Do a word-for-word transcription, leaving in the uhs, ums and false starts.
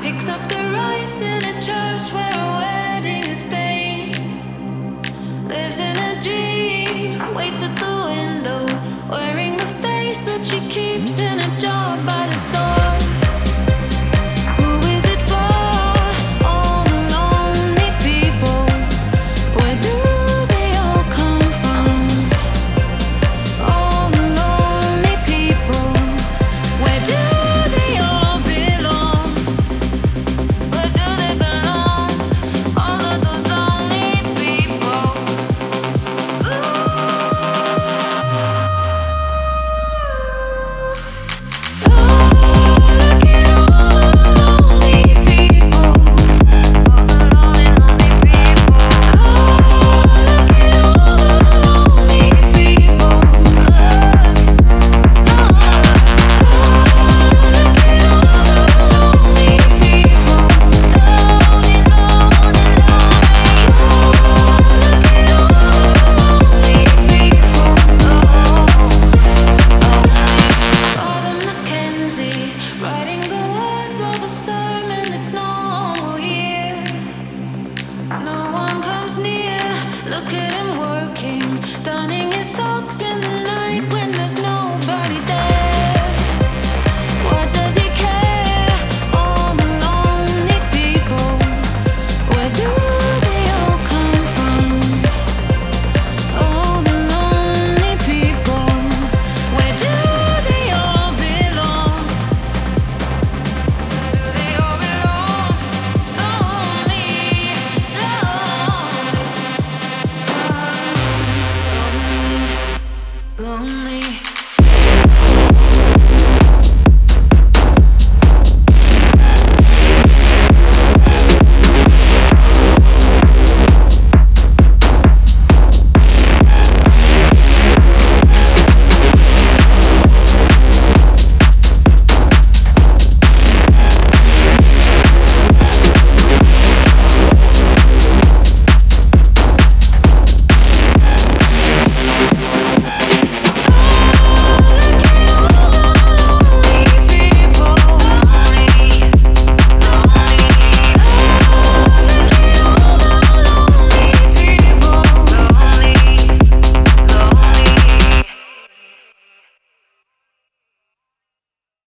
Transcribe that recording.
Picks up the rice in a church where a wedding is paid. Lives in a dream, waits at the window, wearing the face that she keeps in a jar.